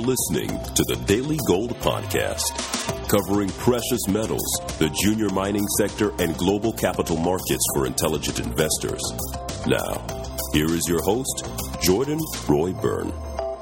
listening to the Daily Gold Podcast, covering precious metals, the junior mining sector, and global capital markets for intelligent investors. Now, here is your host, Jordan Roy Byrne.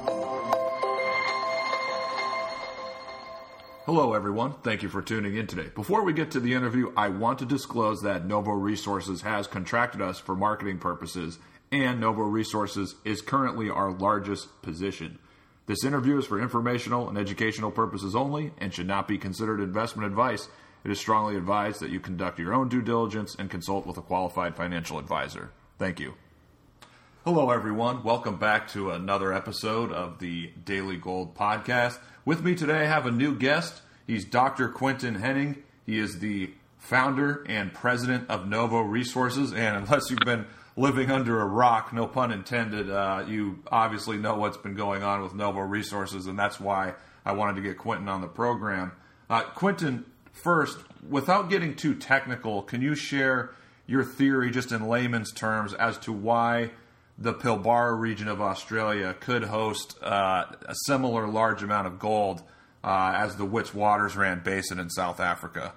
Hello, everyone. Thank you for tuning in today. Before we get to the interview, I want to disclose that Novo Resources has contracted us for marketing purposes, and Novo Resources is currently our largest position. This interview is for informational and educational purposes only and should not be considered investment advice. It is strongly advised that you conduct your own due diligence and consult with a qualified financial advisor. Thank you. Hello, everyone. Welcome back to another episode of the Daily Gold Podcast. With me today, I have a new guest. He's Dr. Quinton Henning. He is the founder and president of Novo Resources. And unless you've been living under a rock, no pun intended, you obviously know what's been going on with Novo Resources, and that's why I wanted to get Quinton on the program. Quinton, first, without getting too technical, can you share your theory just in layman's terms as to why the Pilbara region of Australia could host a similar large amount of gold as the Witwatersrand Basin in South Africa?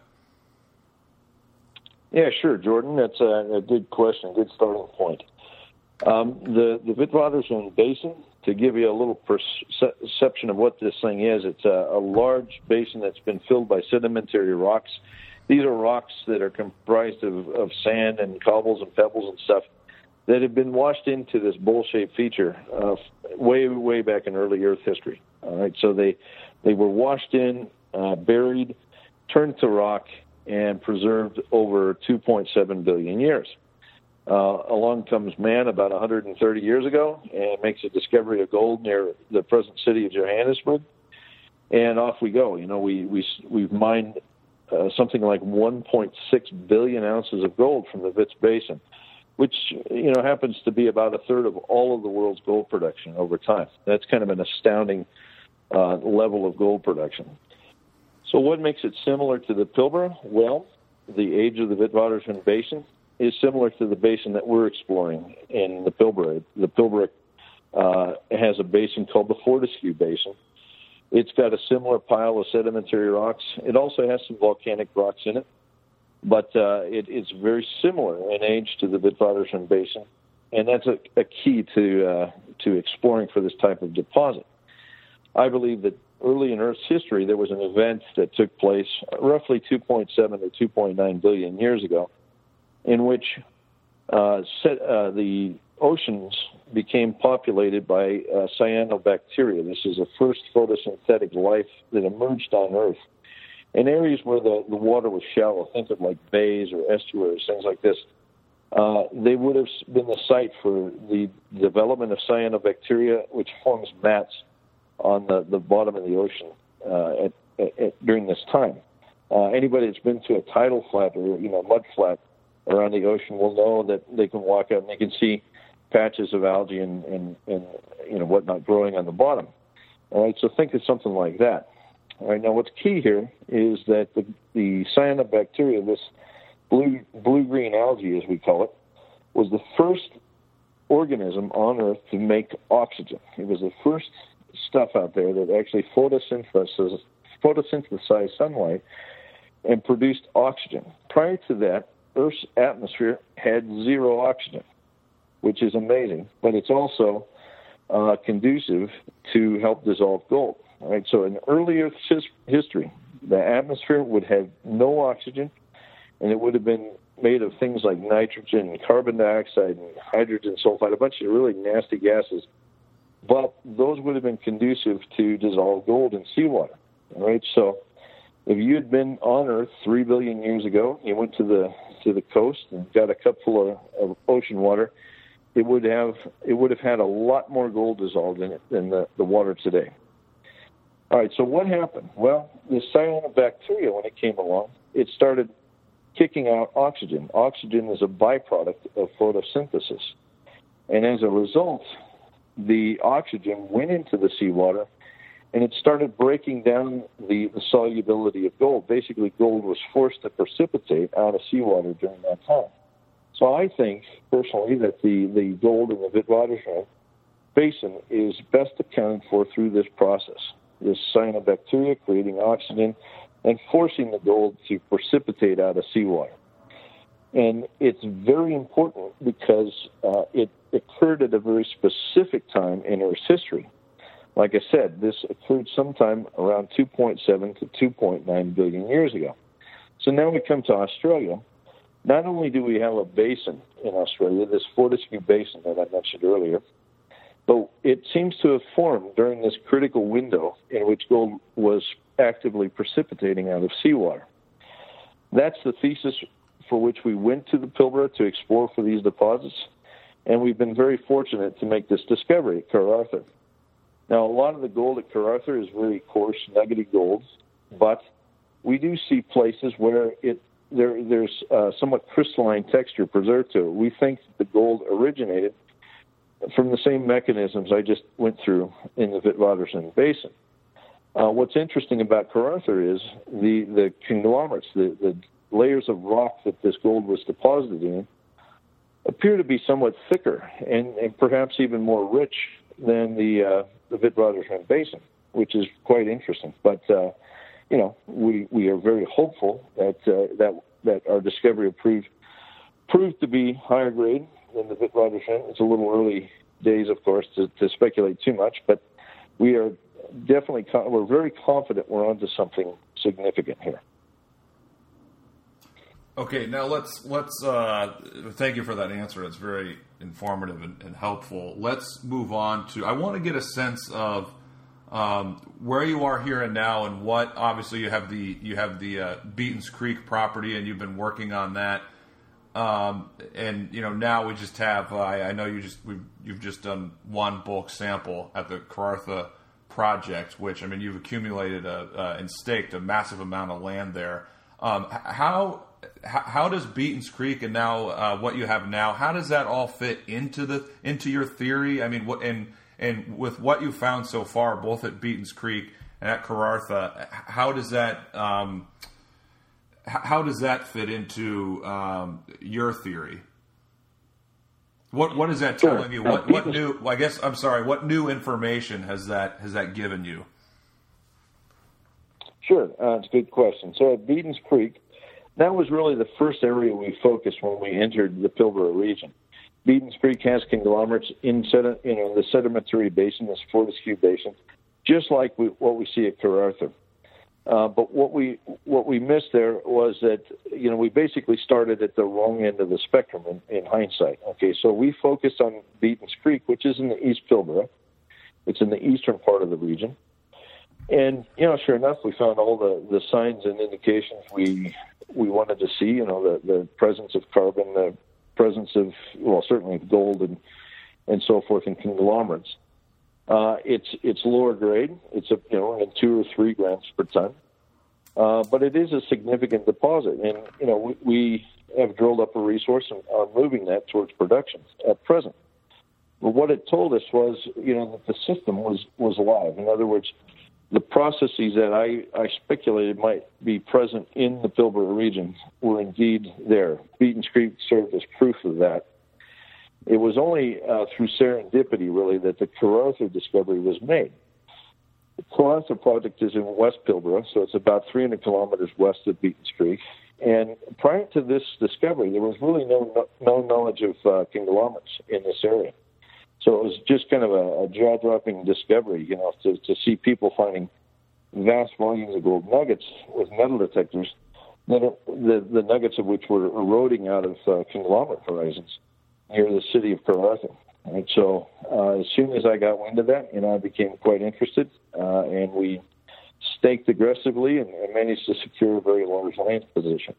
Yeah, sure, Jordan. That's a good question, good starting point. The Witwatersrand Basin, to give you a little perception of what this thing is, it's a large basin that's been filled by sedimentary rocks. These are rocks that are comprised of sand and cobbles and pebbles and stuff that have been washed into this bowl-shaped feature way back in early Earth history. All right, so they were washed in, buried, turned to rock, and preserved over 2.7 billion years. Along comes man about 130 years ago and makes a discovery of gold near the present city of Johannesburg, and off we go. You know, we've mined something like 1.6 billion ounces of gold from the Wits Basin, which, you know, happens to be about a third of all of the world's gold production over time. That's kind of an astounding level of gold production. So what makes it similar to the Pilbara? Well, the age of the Witwatersrand Basin is similar to the basin that we're exploring in the Pilbara. The Pilbara has a basin called the Fortescue Basin. It's got a similar pile of sedimentary rocks. It also has some volcanic rocks in it, but it's very similar in age to the Witwatersrand Basin, and that's a key to exploring for this type of deposit. I believe that early in Earth's history, there was an event that took place roughly 2.7 to 2.9 billion years ago, in which the oceans became populated by cyanobacteria. This is the first photosynthetic life that emerged on Earth in areas where the water was shallow. Think of like bays or estuaries, things like this. They would have been the site for the development of cyanobacteria, which forms mats on the bottom of the ocean during this time. Anybody that's been to a tidal flat or mud flat around the ocean will know that they can walk out and they can see patches of algae and whatnot growing on the bottom. All right, so think of something like that. All right, now what's key here is that the cyanobacteria, this blue-green algae as we call it, was the first organism on Earth to make oxygen. It was the first stuff out there that actually photosynthesized sunlight and produced oxygen. Prior to that, Earth's atmosphere had zero oxygen, which is amazing, but it's also conducive to help dissolve gold. All right, so in early Earth's history, the atmosphere would have no oxygen, and it would have been made of things like nitrogen and carbon dioxide and hydrogen sulfide, a bunch of really nasty gases. But those would have been conducive to dissolve gold in seawater. All right, so if you had been on Earth 3 billion years ago, you went to the coast and got a cupful of ocean water, it would have had a lot more gold dissolved in it than the water today. All right, so what happened? Well, the cyanobacteria, when it came along, it started kicking out oxygen. Oxygen is a byproduct of photosynthesis, and as a result, the oxygen went into the seawater, and it started breaking down the solubility of gold. Basically, gold was forced to precipitate out of seawater during that time. So I think, personally, that the gold in the Witwatersrand Basin is best accounted for through this process. this cyanobacteria, creating oxygen and forcing the gold to precipitate out of seawater. And it's very important because it occurred at a very specific time in Earth's history. Like I said, this occurred sometime around 2.7 to 2.9 billion years ago. So now we come to Australia. Not only do we have a basin in Australia, this Fortescue Basin that I mentioned earlier, but it seems to have formed during this critical window in which gold was actively precipitating out of seawater. That's the thesis for which we went to the Pilbara to explore for these deposits, and we've been very fortunate to make this discovery at Karratha. Now, a lot of the gold at Karratha is very coarse, nuggety gold, but we do see places where there's somewhat crystalline texture preserved to it. We think the gold originated from the same mechanisms I just went through in the Witwatersrand Basin. What's interesting about Karratha is the conglomerates, the layers of rock that this gold was deposited in, appear to be somewhat thicker and perhaps even more rich than the Witwatersrand Basin, which is quite interesting. But we are very hopeful that our discovery proved to be higher grade than the Witwatersrand. It's a little early days, of course, to speculate too much, but we are definitely we're very confident we're onto something significant here. Okay, now let's thank you for that answer. It's very informative and helpful. Let's move on to. I want to get a sense of where you are here and now, and what. Obviously, you have the Beaton's Creek property, and you've been working on that. And now we just have. I know you've just done one bulk sample at the Karratha project, which you've accumulated and staked a massive amount of land there. How does Beaton's Creek and now what you have now? How does that all fit into your theory? And with what you found so far, both at Beaton's Creek and at Karratha, how does that fit into your theory? What is that telling you? What new? I guess I'm sorry. What new information has that given you? Sure, it's a good question. So at Beaton's Creek, that was really the first area we focused when we entered the Pilbara region. Beaton's Creek has conglomerates in the sedimentary basin, this Fortescue Basin, just like what we see at Karratha. But what we missed there was that we basically started at the wrong end of the spectrum in hindsight. Okay, so we focused on Beaton's Creek, which is in the East Pilbara. It's in the eastern part of the region. And, sure enough, we found all the signs and indications we wanted to see, the presence of carbon, the presence of, certainly gold and so forth in conglomerates. It's lower grade. It's in 2 or 3 grams per ton. But it is a significant deposit. And, we have drilled up a resource and are moving that towards production at present. But what it told us was, that the system was alive. In other words, the processes that I speculated might be present in the Pilbara region were indeed there. Beaton's Creek served as proof of that. It was only through serendipity, really, that the Karratha discovery was made. The Karratha project is in West Pilbara, so it's about 300 kilometers west of Beaton's Creek. And prior to this discovery, there was really no knowledge of conglomerates in this area. So it was just kind of a jaw-dropping discovery, to see people finding vast volumes of gold nuggets with metal detectors, the nuggets of which were eroding out of conglomerate horizons near the city of Karratha. And so as soon as I got wind of that, I became quite interested, and we staked aggressively and managed to secure a very large land position.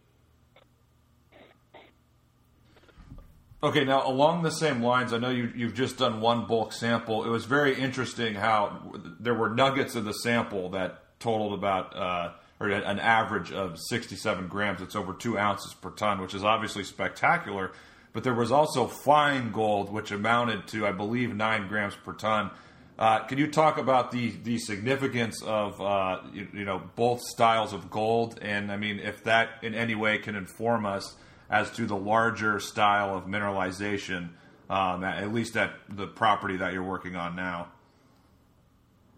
Okay, now along the same lines, I know you've just done one bulk sample. It was very interesting how there were nuggets of the sample that totaled about, or an average of 67 grams. It's over 2 ounces per ton, which is obviously spectacular. But there was also fine gold, which amounted to, I believe, 9 grams per ton. Can you talk about the significance of both styles of gold, and if that in any way can inform us as to the larger style of mineralization, at least at the property that you're working on now?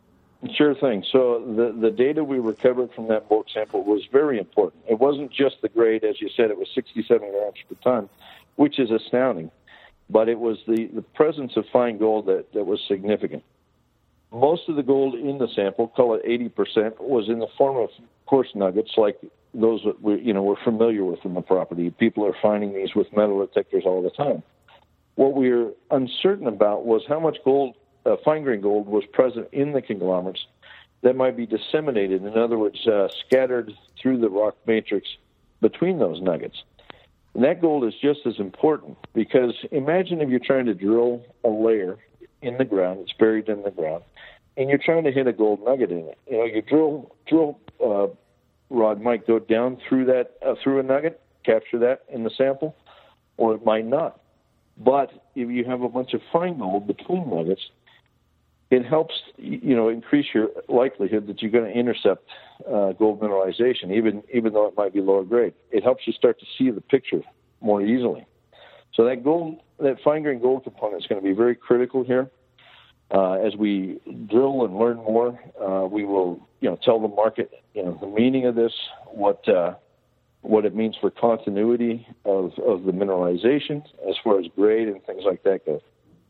Sure thing. So the data we recovered from that bulk sample was very important. It wasn't just the grade, as you said, it was 67 grams per ton, which is astounding. But it was the presence of fine gold that was significant. Most of the gold in the sample, call it 80%, was in the form of coarse nuggets like those that we're familiar with in the property. People are finding these with metal detectors all the time. What we were uncertain about was how much gold, fine-grain gold, was present in the conglomerates that might be disseminated, in other words, scattered through the rock matrix between those nuggets. And that gold is just as important because imagine if you're trying to drill a layer in the ground, it's buried in the ground, and you're trying to hit a gold nugget in it. Your drill rod might go down through through a nugget, capture that in the sample, or it might not. But if you have a bunch of fine gold between nuggets, it helps increase your likelihood that you're going to intercept gold mineralization, even though it might be lower grade. It helps you start to see the picture more easily. So that fine-grain gold component is going to be very critical here. As we drill and learn more, we will tell the market the meaning of this, what it means for continuity of the mineralization as far as grade and things like that go.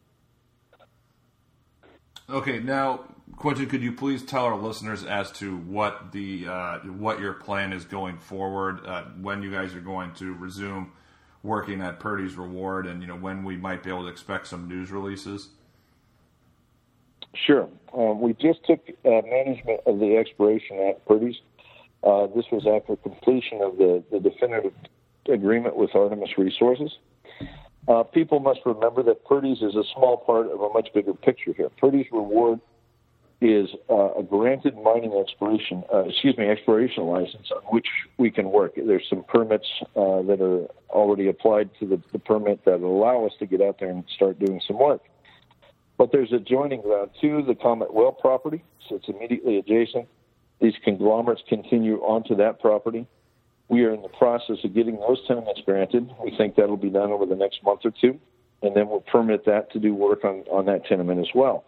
Okay, now, Quentin, could you please tell our listeners as to what what your plan is going forward, when you guys are going to resume working at Purdy's Reward, and when we might be able to expect some news releases? Sure. We just took management of the exploration at Purdy's. This was after completion of the definitive agreement with Artemis Resources. People must remember that Purdy's is a small part of a much bigger picture here. Purdy's Reward is a granted exploration license on which we can work. There's some permits that are already applied to the permit that allow us to get out there and start doing some work. But there's adjoining ground to the Comet Well property, so it's immediately adjacent. These conglomerates continue onto that property. We are in the process of getting those tenements granted. We think that'll be done over the next month or two, and then we'll permit that to do work on that tenement as well.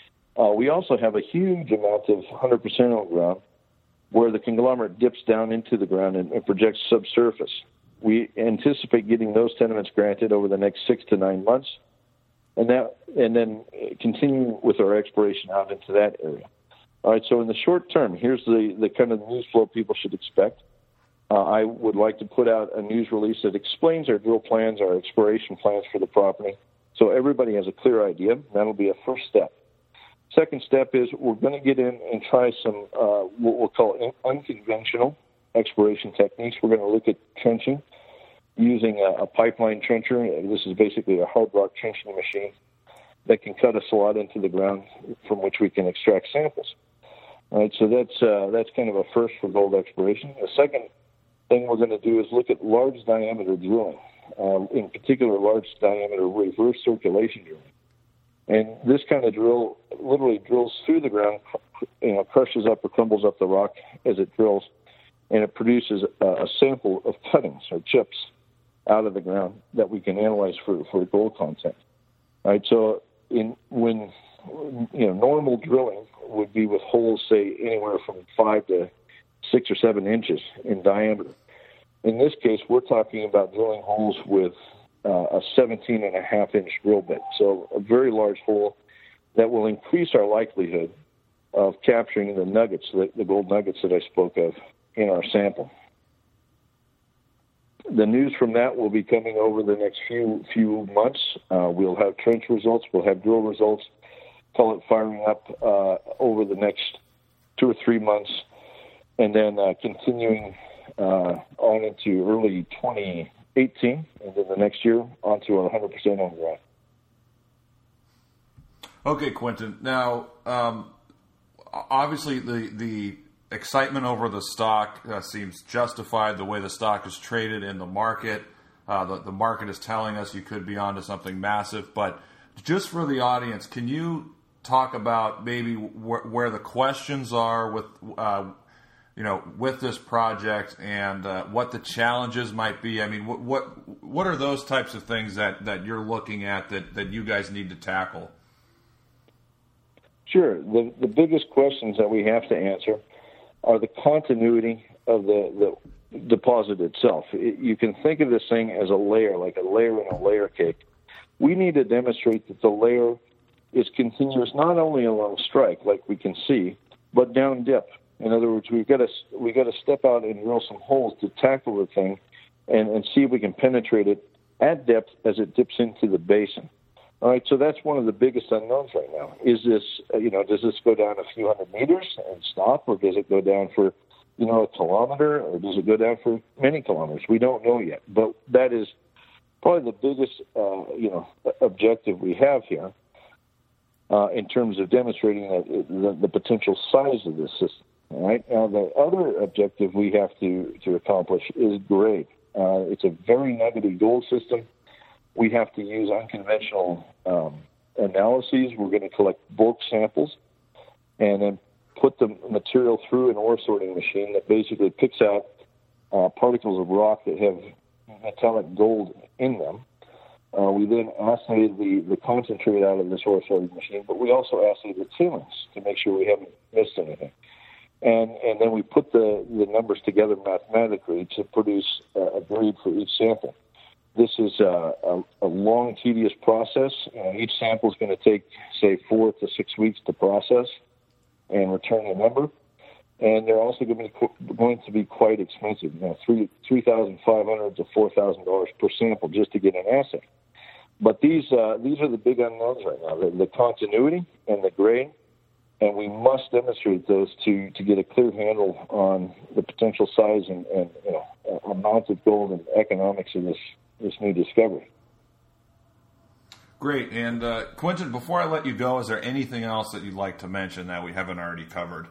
We also have a huge amount of 100% owned ground where the conglomerate dips down into the ground and projects subsurface. We anticipate getting those tenements granted over the next 6 to 9 months, and then continue with our exploration out into that area. All right, so in the short term, here's the kind of news flow people should expect. I would like to put out a news release that explains our drill plans, our exploration plans for the property, so everybody has a clear idea. That'll be a first step. Second step is we're going to get in and try some what we'll call unconventional exploration techniques. We're going to look at trenching using a pipeline trencher. This is basically a hard rock trenching machine that can cut a slot into the ground from which we can extract samples. All right, so that's kind of a first for gold exploration. The second thing we're going to do is look at large diameter drilling, in particular large diameter reverse circulation drilling. And this kind of drill literally drills through the ground, crushes up or crumbles up the rock as it drills, and it produces a sample of cuttings or chips out of the ground that we can analyze for gold content. All right, so when normal drilling would be with holes, say, anywhere from 5 to 6 or 7 inches in diameter. In this case, we're talking about drilling holes with a 17.5-inch drill bit, so a very large hole that will increase our likelihood of capturing the nuggets, the gold nuggets that I spoke of in our sample. The news from that will be coming over the next few months. We'll have trench results, we'll have drill results, call it firing up over the next 2 or 3 months, and then continuing on into early 2018, and then the next year onto our 100% on ground. Okay, Quentin. Now, obviously, the excitement over the stock seems justified. The way the stock is traded in the market, the market is telling us you could be onto something massive. But just for the audience, can you talk about maybe where the questions are with with this project and what the challenges might be? I mean, what are those types of things that you're looking at that you guys need to tackle? Sure. The biggest questions that we have to answer are the continuity of the deposit itself. You can think of this thing as a layer, like a layer in a layer cake. We need to demonstrate that the layer is continuous not only along strike, like we can see, but down dip. In other words, we've got to step out and drill some holes to tackle the thing and see if we can penetrate it at depth as it dips into the basin. All right, so that's one of the biggest unknowns right now. Is this, does this go down a few hundred meters and stop, or does it go down for, a kilometer, or does it go down for many kilometers? We don't know yet, but that is probably the biggest, objective we have here in terms of demonstrating the potential size of this system. All right. Now, the other objective we have to accomplish is grade. It's a very nuggety gold system. We have to use unconventional analyses. We're going to collect bulk samples and then put the material through an ore sorting machine that basically picks out particles of rock that have metallic gold in them. We then assay the concentrate out of this ore sorting machine, but we also assay the tailings to make sure we haven't missed anything. And then we put the numbers together mathematically to produce a grade for each sample. This is a long, tedious process. Each sample is going to take, say, 4 to 6 weeks to process and return a number. And they're also going to be quite expensive, $3,500 to $4,000 per sample just to get an assay. But these are the big unknowns right now: the continuity and the grade. And we must demonstrate those to get a clear handle on the potential size and amount of gold and economics of this new discovery. Great. And Quentin, before I let you go, is there anything else that you'd like to mention that we haven't already covered?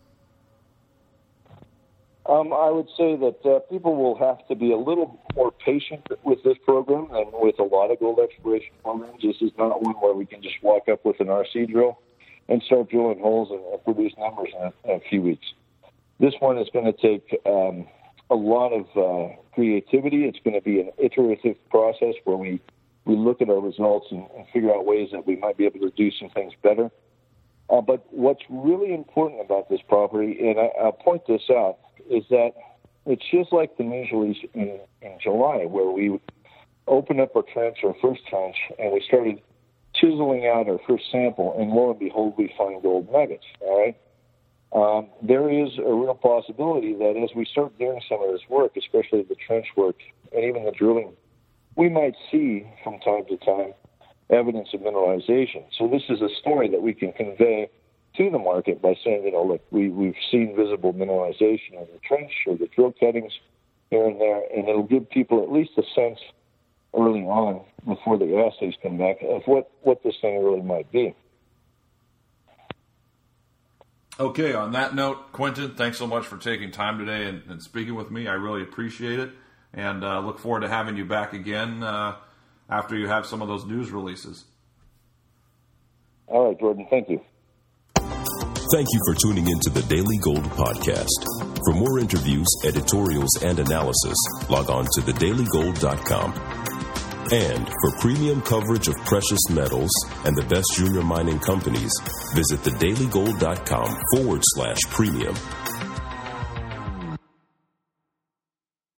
I would say that people will have to be a little more patient with this program than with a lot of gold exploration programs. This is not one where we can just walk up with an RC drill and start drilling holes and produce numbers in a few weeks. This one is going to take a lot of creativity. It's going to be an iterative process where we look at our results and figure out ways that we might be able to do some things better. But what's really important about this property, and I'll point this out, is that it's just like the Meuse release in July, where we opened up our first trench, and we started chiseling out our first sample, and lo and behold, we find gold nuggets. All right. There is a real possibility that as we start doing some of this work, especially the trench work and even the drilling, we might see from time to time evidence of mineralization. So this is a story that we can convey to the market by saying, look, we've seen visible mineralization in the trench or the drill cuttings here and there, and it'll give people at least a sense early on, before the assays come back, of what this thing really might be. Okay, on that note, Quentin, thanks so much for taking time today and speaking with me. I really appreciate it, and look forward to having you back again after you have some of those news releases. All right, Jordan, thank you. Thank you for tuning into the Daily Gold Podcast. For more interviews, editorials, and analysis, log on to thedailygold.com. And for premium coverage of precious metals and the best junior mining companies, visit thedailygold.com/premium.